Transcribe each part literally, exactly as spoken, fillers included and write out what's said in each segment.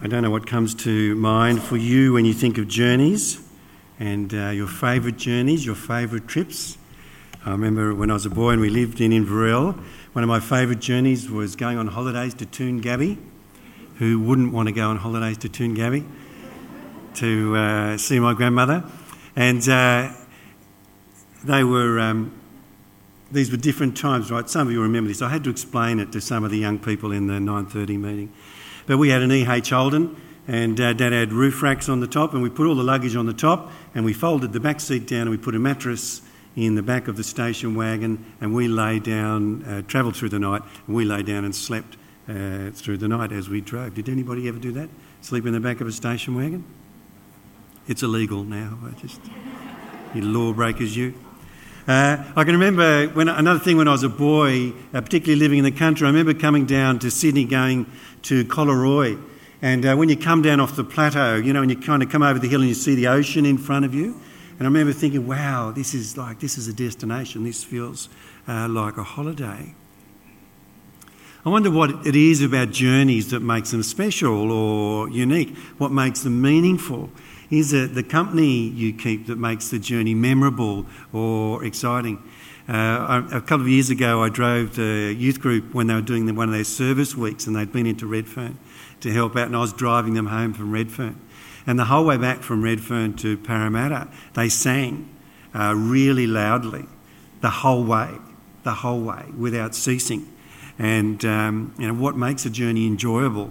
I don't know what comes to mind for you when you think of journeys and uh, your favourite journeys, your favourite trips. I remember when I was a boy and we lived in Inverell, one of my favourite journeys was going on holidays to Toongabbie. Who wouldn't want to go on holidays to Toongabbie to uh, see my grandmother? And uh, they were, um, these were different times, right? Some of you remember this. I had to explain it to some of the young people in the nine thirty meeting. But we had an E H Holden and uh, Dad had roof racks on the top and we put all the luggage on the top and we folded the back seat down and we put a mattress in the back of the station wagon and we lay down, uh, travelled through the night and we lay down and slept uh, through the night as we drove. Did anybody ever do that? Sleep in the back of a station wagon? It's illegal now. I just, you lawbreakers, you. Uh, I can remember when another thing when I was a boy, uh, particularly living in the country, I remember coming down to Sydney going to Collaroy. And uh, when you come down off the plateau, you know, and you kind of come over the hill and you see the ocean in front of you. And I remember thinking, wow, this is like, this is a destination. This feels uh, like a holiday. I wonder what it is about journeys that makes them special or unique, what makes them meaningful. Is it the company you keep that makes the journey memorable or exciting? Uh, a couple of years ago, I drove the youth group when they were doing one of their service weeks and they'd been into Redfern to help out, and I was driving them home from Redfern. And the whole way back from Redfern to Parramatta, they sang uh, really loudly the whole way, the whole way, without ceasing. And um, you know, what makes a journey enjoyable?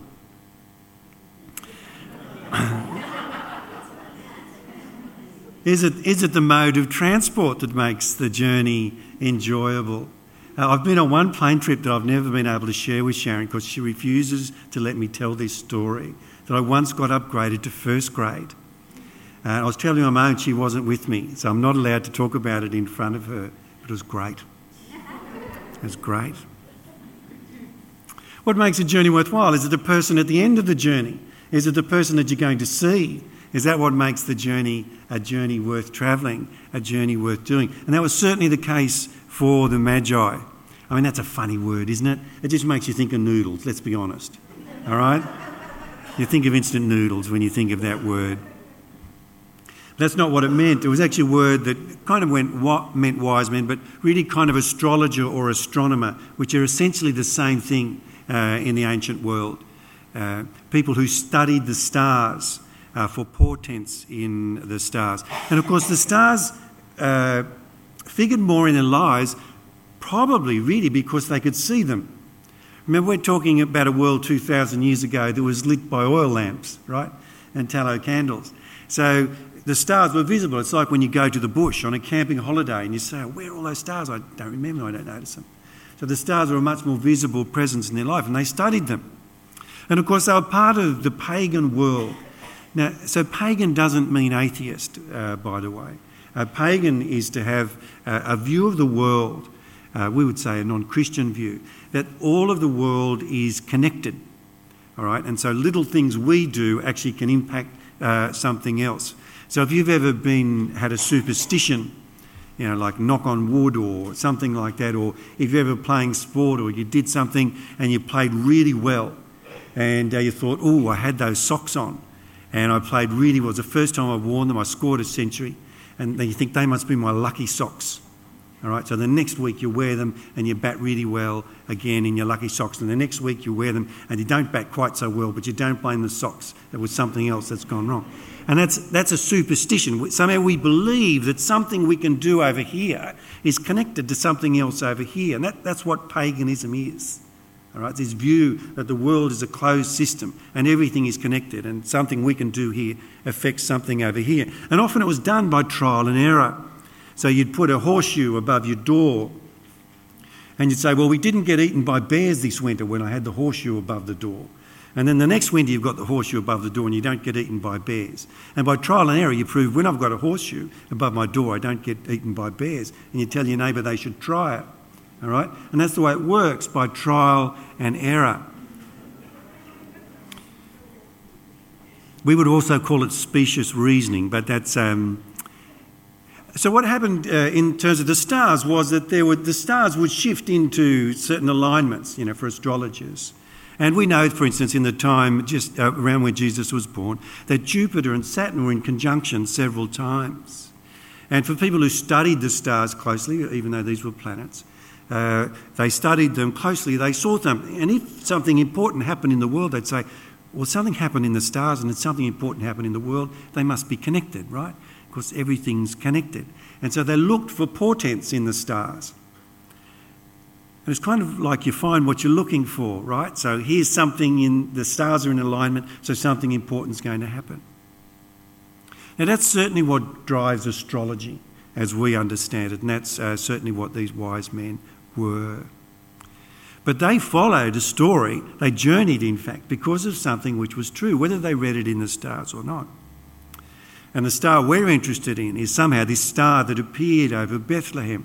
Is it is it the mode of transport that makes the journey enjoyable? Uh, I've been on one plane trip that I've never been able to share with Sharon because she refuses to let me tell this story, that I once got upgraded to first grade. Uh, I was telling her on my own, she wasn't with me, so I'm not allowed to talk about it in front of her. But it was great. It was great. What makes a journey worthwhile? Is it the person at the end of the journey? Is it the person that you're going to see? Is that what makes the journey a journey worth travelling, a journey worth doing? And that was certainly the case for the Magi. I mean, that's a funny word, isn't it? It just makes you think of noodles, let's be honest. All right? You think of instant noodles when you think of that word. That's not what it meant. It was actually a word that kind of went what meant wise men, but really kind of astrologer or astronomer, which are essentially the same thing uh, in the ancient world. Uh, people who studied the stars uh, for portents in the stars. And of course the stars uh, figured more in their lives, probably really because they could see them. Remember, we're talking about a world two thousand years ago that was lit by oil lamps, right, and tallow candles. So the stars were visible. It's like when you go to the bush on a camping holiday and you say, where are all those stars? I don't remember, I don't notice them. So the stars were a much more visible presence in their life, and they studied them. And of course, they were part of the pagan world. Now, so pagan doesn't mean atheist, uh, by the way. Uh, pagan is to have uh, a view of the world, uh, we would say a non-Christian view, that all of the world is connected, all right? And so little things we do actually can impact uh, something else. So if you've ever been had a superstition, you know, like knock on wood or something like that, or if you're ever playing sport or you did something and you played really well and uh, you thought, oh, I had those socks on and I played really well. It was the first time I worn them, I scored a century, and then you think they must be my lucky socks. All right, so the next week you wear them and you bat really well again in your lucky socks, and the next week you wear them and you don't bat quite so well, but you don't blame the socks. There was something else that's gone wrong. And that's that's a superstition. Somehow we believe that something we can do over here is connected to something else over here, and that, that's what paganism is. All right, this view that the world is a closed system and everything is connected, and something we can do here affects something over here. And often it was done by trial and error. So you'd put a horseshoe above your door and you'd say, well, we didn't get eaten by bears this winter when I had the horseshoe above the door. And then the next winter you've got the horseshoe above the door and you don't get eaten by bears. And by trial and error you prove when I've got a horseshoe above my door I don't get eaten by bears. And you tell your neighbour they should try it. All right? And that's the way it works, by trial and error. We would also call it specious reasoning, but that's... Um, So what happened uh, in terms of the stars was that there were, the stars would shift into certain alignments, you know, for astrologers. And we know, for instance, in the time just uh, around when Jesus was born, that Jupiter and Saturn were in conjunction several times. And for people who studied the stars closely, even though these were planets, uh, they studied them closely, they saw them. And if something important happened in the world, they'd say, well, something happened in the stars and it's something important happened in the world, they must be connected, right? Because everything's connected. And so they looked for portents in the stars. And it's kind of like you find what you're looking for, right? So here's something in, the stars are in alignment, so something important is going to happen. Now that's certainly what drives astrology as we understand it, and that's uh, certainly what these wise men were. But they followed a story, they journeyed in fact, because of something which was true, whether they read it in the stars or not. And the star we're interested in is somehow this star that appeared over Bethlehem.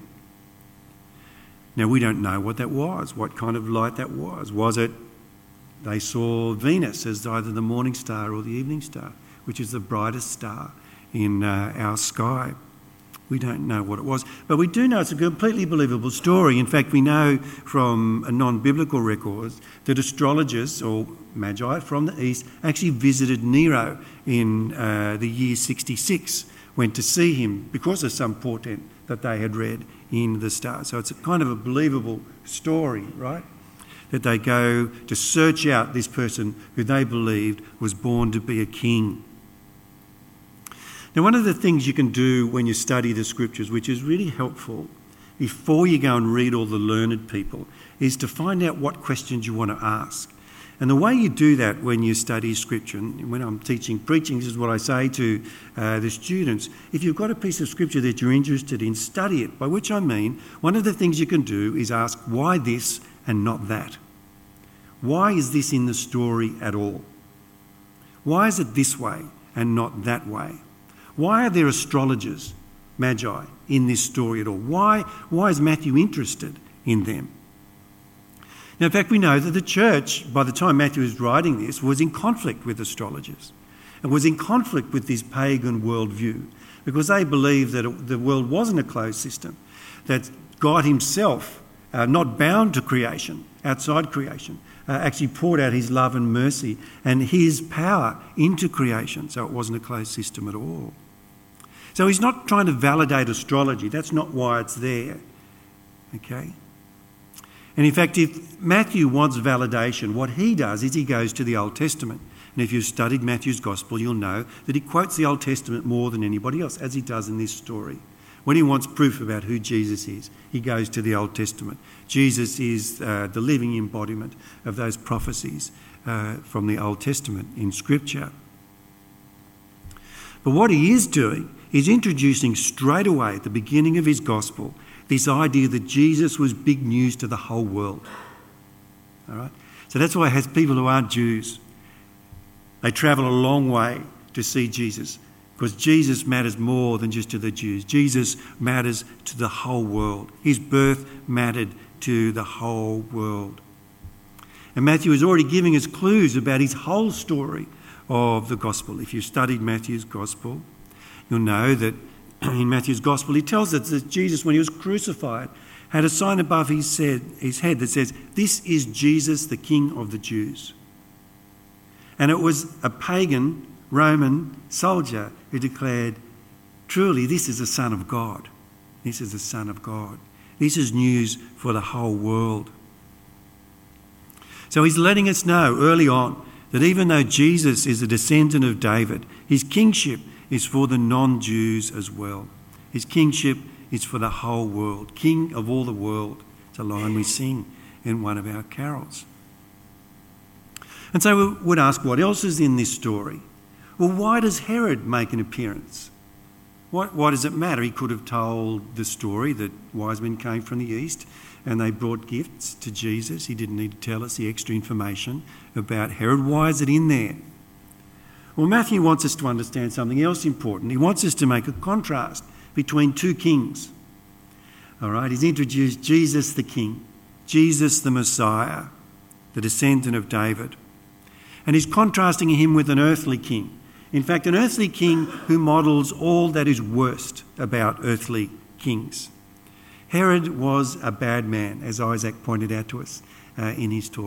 Now we don't know what that was, what kind of light that was. Was it they saw Venus as either the morning star or the evening star, which is the brightest star in uh, our sky? We don't know what it was, but we do know it's a completely believable story. In fact, we know from a non-biblical records that astrologers or magi from the east actually visited Nero in uh, the year sixty-six, went to see him because of some portent that they had read in the stars. So it's a kind of a believable story, right? That they go to search out this person who they believed was born to be a king. Now, one of the things you can do when you study the scriptures, which is really helpful before you go and read all the learned people, is to find out what questions you want to ask. And the way you do that when you study scripture, and when I'm teaching preaching, this is what I say to uh, the students, if you've got a piece of scripture that you're interested in, study it. By which I mean, one of the things you can do is ask, why this and not that? Why is this in the story at all? Why is it this way and not that way? Why are there astrologers, magi, in this story at all? Why, why is Matthew interested in them? Now, in fact, we know that the church, by the time Matthew was writing this, was in conflict with astrologers and was in conflict with this pagan worldview because they believed that the world wasn't a closed system, that God himself, uh, not bound to creation, outside creation, uh, actually poured out his love and mercy and his power into creation, so it wasn't a closed system at all. So he's not trying to validate astrology. That's not why it's there. Okay? And in fact, if Matthew wants validation, what he does is he goes to the Old Testament. And if you've studied Matthew's Gospel, you'll know that he quotes the Old Testament more than anybody else, as he does in this story. When he wants proof about who Jesus is, he goes to the Old Testament. Jesus is uh, the living embodiment of those prophecies uh, from the Old Testament in Scripture. But what he is doing is introducing straight away at the beginning of his Gospel this idea that Jesus was big news to the whole world. All right? So that's why it has people who aren't Jews. They travel a long way to see Jesus because Jesus matters more than just to the Jews. Jesus matters to the whole world. His birth mattered to the whole world. And Matthew is already giving us clues about his whole story of the Gospel. If you've studied Matthew's Gospel, you'll know that in Matthew's Gospel, he tells us that Jesus, when he was crucified, had a sign above his head, his head that says, "This is Jesus, the King of the Jews." And it was a pagan Roman soldier who declared, "Truly, this is the Son of God. This is the Son of God. This is news for the whole world." So he's letting us know early on that even though Jesus is a descendant of David, his kingship is for the non-Jews as well. His kingship is for the whole world. King of all the world. It's a line we sing in one of our carols. And so we would ask, what else is in this story? Well, why does Herod make an appearance? What, why does it matter? He could have told the story that wise men came from the east and they brought gifts to Jesus. He didn't need to tell us the extra information about Herod. Why is it in there? Well, Matthew wants us to understand something else important. He wants us to make a contrast between two kings. All right, he's introduced Jesus the King, Jesus the Messiah, the descendant of David. And he's contrasting him with an earthly king. In fact, an earthly king who models all that is worst about earthly kings. Herod was a bad man, as Isaac pointed out to us uh, in his talk.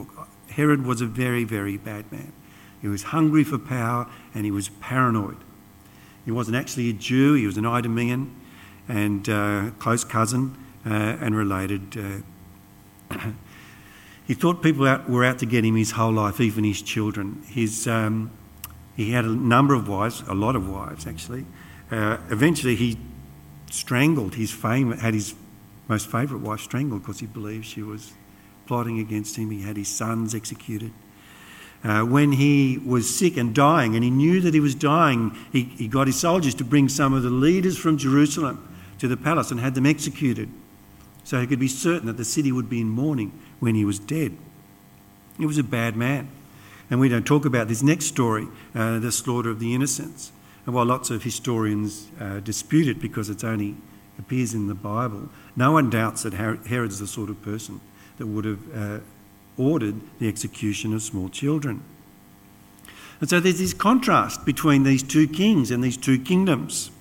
Herod was a very, very bad man. He was hungry for power and he was paranoid. He wasn't actually a Jew, he was an Idumean and uh, close cousin uh, and related. Uh, he thought people out, were out to get him his whole life, even his children. His, um, he had a number of wives, a lot of wives actually. Uh, eventually he strangled his fame, had his most favourite wife strangled because he believed she was plotting against him. He had his sons executed. Uh, when he was sick and dying, and he knew that he was dying, he, he got his soldiers to bring some of the leaders from Jerusalem to the palace and had them executed so he could be certain that the city would be in mourning when he was dead. He was a bad man. And we don't talk about this next story, uh, the slaughter of the innocents. And while lots of historians uh, dispute it because it only appears in the Bible, no one doubts that Herod's the sort of person that would have uh, ordered the execution of small children. And so there's this contrast between these two kings and these two kingdoms.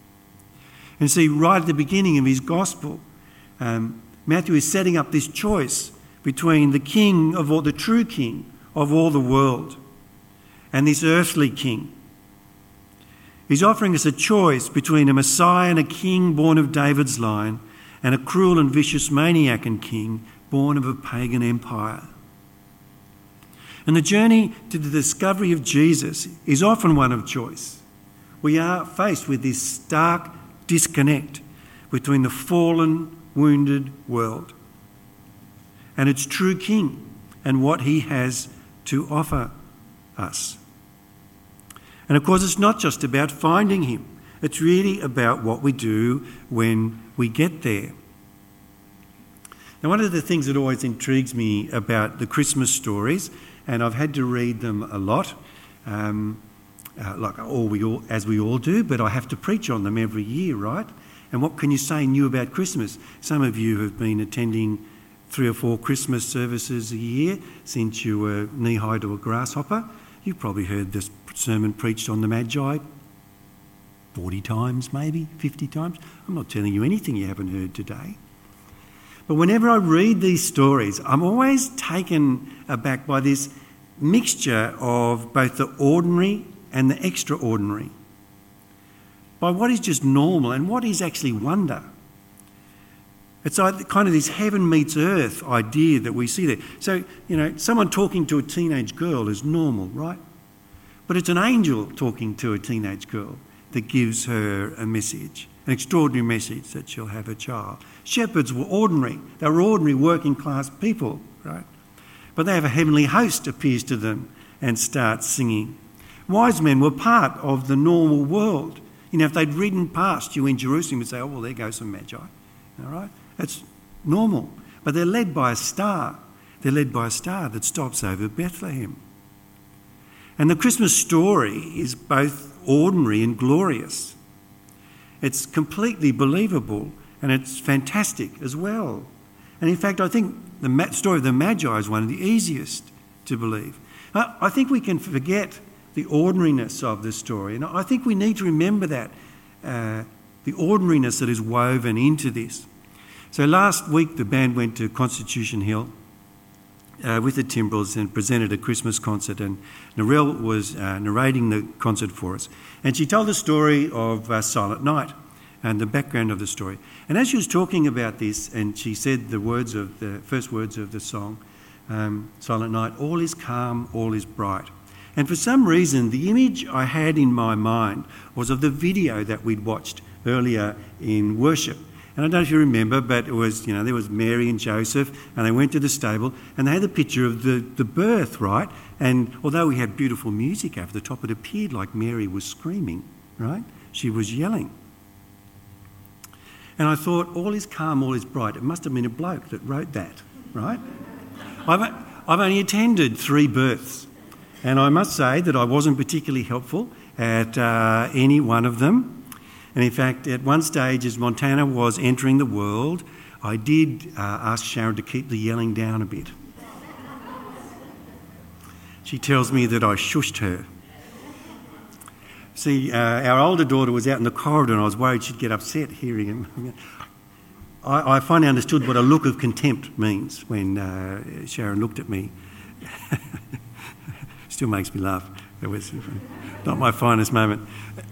And see, right at the beginning of his gospel, um, Matthew is setting up this choice between the king of all, the true king of all the world, and this earthly king. He's offering us a choice between a Messiah and a king born of David's line and a cruel and vicious maniac and king born of a pagan empire. And the journey to the discovery of Jesus is often one of choice. We are faced with this stark disconnect between the fallen, wounded world and its true king and what he has to offer us. And of course, it's not just about finding him. It's really about what we do when we get there. Now, one of the things that always intrigues me about the Christmas stories, and I've had to read them a lot, um, uh, like all we all, as we all do, but I have to preach on them every year, right? And what can you say new about Christmas? Some of you have been attending three or four Christmas services a year since you were knee-high to a grasshopper. You've probably heard this sermon preached on the Magi forty times, maybe fifty times. I'm not telling you anything you haven't heard today. But whenever I read these stories, I'm always taken aback by this mixture of both the ordinary and the extraordinary, by what is just normal and what is actually wonder. It's like kind of this heaven meets earth idea that we see there. So, you know, someone talking to a teenage girl is normal, right? But it's an angel talking to a teenage girl that gives her a message, an extraordinary message that she'll have a child. Shepherds were ordinary. They were ordinary working class people, right? But they have a heavenly host appears to them and starts singing. Wise men were part of the normal world. You know, if they'd ridden past you in Jerusalem, you'd say, oh, well, there goes some magi, all right? That's normal. But they're led by a star. They're led by a star that stops over Bethlehem. And the Christmas story is both ordinary and glorious. It's completely believable and it's fantastic as well. And in fact, I think the story of the Magi is one of the easiest to believe. I think we can forget the ordinariness of the story. And I think we need to remember that, uh, the ordinariness that is woven into this. So last week the band went to Constitution Hill uh, with the Timbrels and presented a Christmas concert, and Narelle was uh, narrating the concert for us. And she told the story of uh, Silent Night and the background of the story. And as she was talking about this, and she said the words of the first words of the song, um, Silent Night, all is calm, all is bright. And for some reason, the image I had in my mind was of the video that we'd watched earlier in worship. And I don't know if you remember, but it was, you know, there was Mary and Joseph, and they went to the stable, and they had the picture of the, the birth, right? And although we had beautiful music over the top, it appeared like Mary was screaming, right? She was yelling. And I thought, all is calm, all is bright. It must have been a bloke that wrote that, right? I've, I've only attended three births, and I must say that I wasn't particularly helpful at uh, any one of them. And in fact, at one stage, as Montana was entering the world, I did uh, ask Sharon to keep the yelling down a bit. She tells me that I shushed her. See, uh, our older daughter was out in the corridor and I was worried she'd get upset hearing him. I, I finally understood what a look of contempt means when uh, Sharon looked at me Still makes me laugh. That was not my finest moment.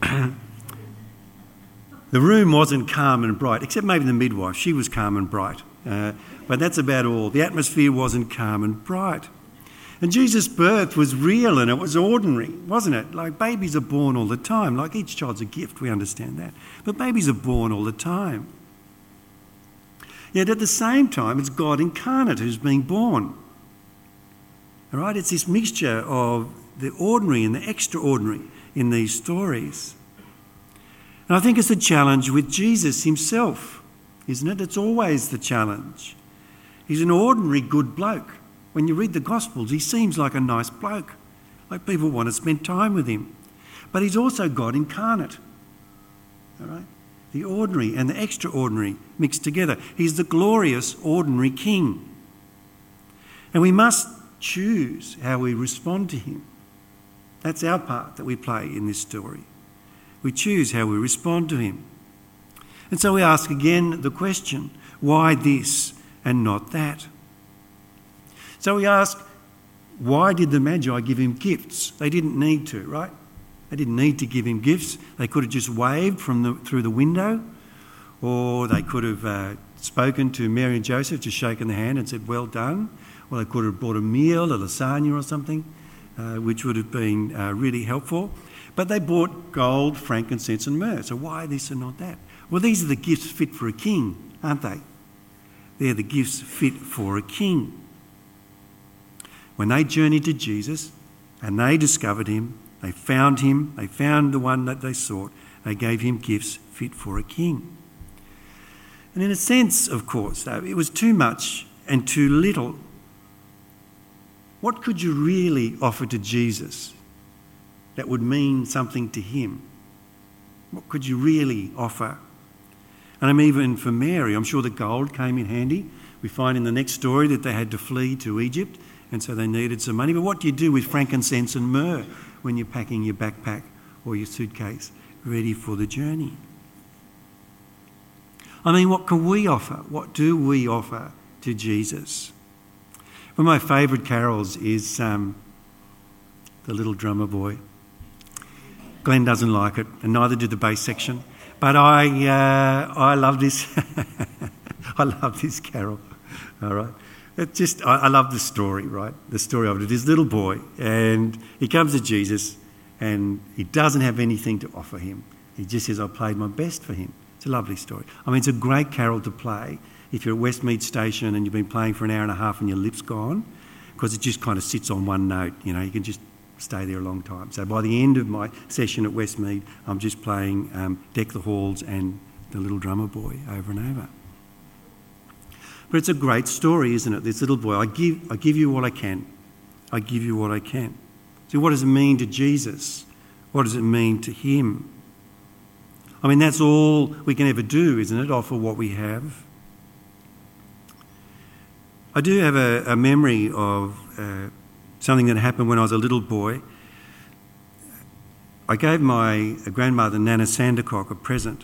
The room wasn't calm and bright, except maybe the midwife. She was calm and bright. Uh, but that's about all. The atmosphere wasn't calm and bright. And Jesus' birth was real and it was ordinary, wasn't it? Like babies are born all the time. Like each child's a gift, we understand that. But babies are born all the time. Yet at the same time, it's God incarnate who's being born. All right? It's this mixture of the ordinary and the extraordinary in these stories. And I think it's a challenge with Jesus himself, isn't it? It's always the challenge. He's an ordinary good bloke. When you read the Gospels, he seems like a nice bloke, like people want to spend time with him. But he's also God incarnate, all right? The ordinary and the extraordinary mixed together. He's the glorious, ordinary King. And we must choose how we respond to him. That's our part that we play in this story. We choose how we respond to him. And so we ask again the question, why this and not that? So we ask, why did the Magi give him gifts? They didn't need to, right? They didn't need to give him gifts. They could have just waved from the, through the window, or they could have uh, spoken to Mary and Joseph, just shaken the hand and said, well done. Or they could have brought a meal, a lasagna or something, uh, which would have been uh, really helpful. But they brought gold, frankincense and myrrh. So why this and not that? Well, these are the gifts fit for a king, aren't they? They're the gifts fit for a king. When they journeyed to Jesus and they discovered him, they found him, they found the one that they sought, they gave him gifts fit for a king. And in a sense, of course, though, it was too much and too little. What could you really offer to Jesus that would mean something to him? What could you really offer? And I mean, even for Mary, I'm sure the gold came in handy. We find in the next story that they had to flee to Egypt, and so they needed some money. But what do you do with frankincense and myrrh when you're packing your backpack or your suitcase ready for the journey? I mean, what can we offer? What do we offer to Jesus? One of my favourite carols is um, The Little Drummer Boy. Glenn doesn't like it, and neither did the bass section. But I, uh, I love this. I love this carol. All right. It just, I, I love the story, right? The story of it. This little boy, and he comes to Jesus, and he doesn't have anything to offer him. He just says, I played my best for him. It's a lovely story. I mean, it's a great carol to play if you're at Westmead Station and you've been playing for an hour and a half and your lip's gone, because it just kind of sits on one note. You know, you can just stay there a long time. So by the end of my session at Westmead, I'm just playing um, Deck the Halls and The Little Drummer Boy over and over. But it's a great story, isn't it? This little boy, I give, I give you what I can. I give you what I can. So what does it mean to Jesus? What does it mean to him? I mean, that's all we can ever do, isn't it? Offer what we have. I do have a, a memory of uh, something that happened when I was a little boy. I gave my grandmother, Nana Sandercock, a present.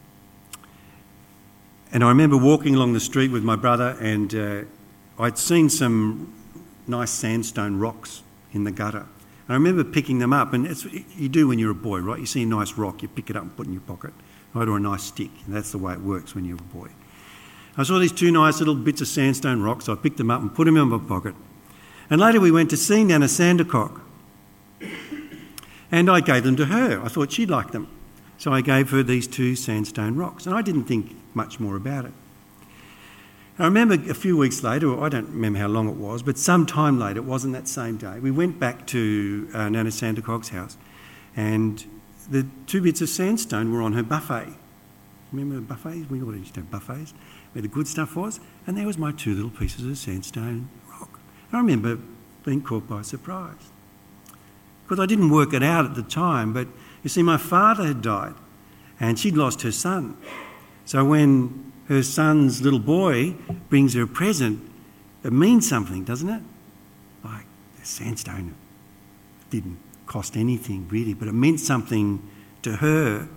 And I remember walking along the street with my brother, and uh, I'd seen some nice sandstone rocks in the gutter. And I remember picking them up, and it's, you do when you're a boy, right? You see a nice rock, you pick it up and put it in your pocket, right? Or a nice stick. And that's the way it works when you're a boy. I saw these two nice little bits of sandstone rocks, so I picked them up and put them in my pocket. And later we went to see Nana Sandercock, and I gave them to her. I thought she'd like them. So I gave her these two sandstone rocks, and I didn't think much more about it. I remember a few weeks later, or I don't remember how long it was, but some time later, it wasn't that same day, we went back to uh, Nana Sandercock's house, and the two bits of sandstone were on her buffet. Remember buffets? We all used to have buffets where the good stuff was, and there was my two little pieces of sandstone rock. And I remember being caught by surprise. Because I didn't work it out at the time, but you see, my father had died, and she'd lost her son. So when her son's little boy brings her a present, it means something, doesn't it? Like the sandstone didn't cost anything really, but it meant something to her.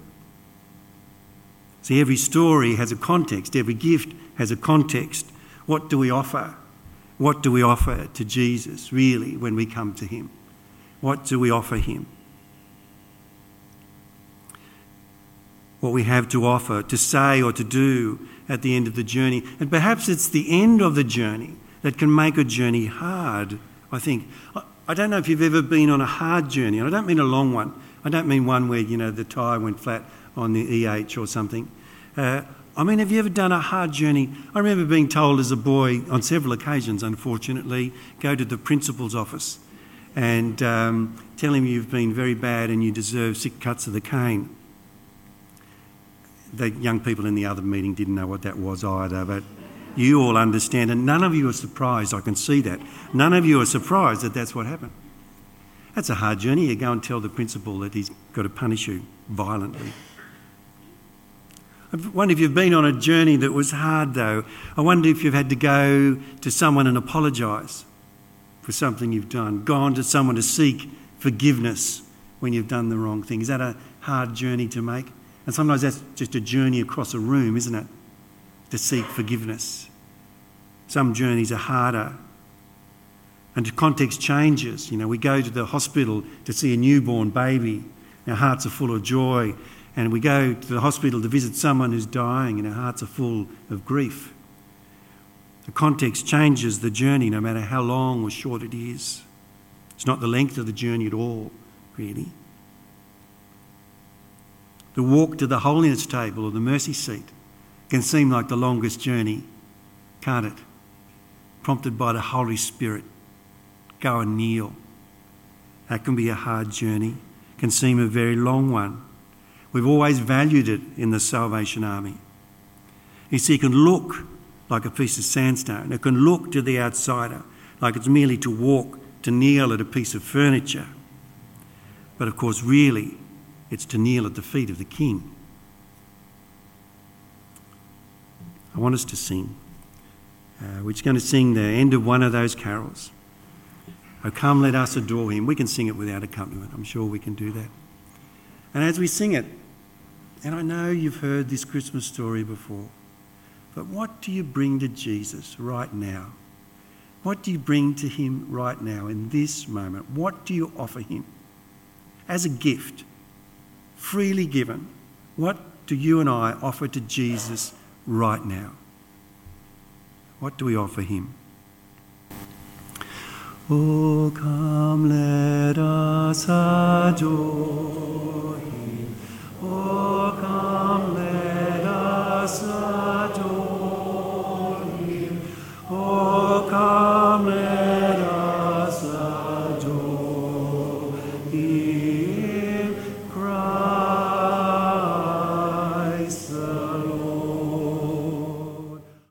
See, every story has a context, every gift has a context. What do we offer What do we offer to Jesus, really, when we come to him? What do we offer him? What we have to offer, to say or to do at the end of the journey. And perhaps it's the end of the journey that can make a journey hard, I think. I don't know if you've ever been on a hard journey, and I don't mean a long one. I don't mean one where, you know, the tyre went flat on the E H or something. Uh, I mean, have you ever done a hard journey? I remember being told as a boy on several occasions, unfortunately, go to the principal's office and um, tell him you've been very bad and you deserve six cuts of the cane. The young people in the other meeting didn't know what that was either, but you all understand, and none of you are surprised, I can see that. None of you are surprised that that's what happened. That's a hard journey. You go and tell the principal that he's got to punish you violently. I wonder if you've been on a journey that was hard, though. I wonder if you've had to go to someone and apologise for something you've done, gone to someone to seek forgiveness when you've done the wrong thing. Is that a hard journey to make? And sometimes that's just a journey across a room, isn't it? To seek forgiveness. Some journeys are harder. And the context changes. You know, we go to the hospital to see a newborn baby. Our hearts are full of joy. And we go to the hospital to visit someone who's dying and our hearts are full of grief. The context changes the journey no matter how long or short it is. It's not the length of the journey at all, really. The walk to the holiness table or the mercy seat can seem like the longest journey, can't it? Prompted by the Holy Spirit. Go and kneel. That can be a hard journey, can seem a very long one. We've always valued it in the Salvation Army. You see, it can look like a piece of sandstone. It can look to the outsider like it's merely to walk, to kneel at a piece of furniture. But of course, really, it's to kneel at the feet of the King. I want us to sing. Uh, we're just going to sing the end of one of those carols. Oh, come, let us adore him. We can sing it without accompaniment. I'm sure we can do that. And as we sing it, and I know you've heard this Christmas story before, but what do you bring to Jesus right now? What do you bring to him right now in this moment? What do you offer him as a gift, freely given? What do you and I offer to Jesus right now? What do we offer him? Oh, come, let us adore him. Oh, come, let us adore him. Oh, come, let us adore him. Christ the Lord.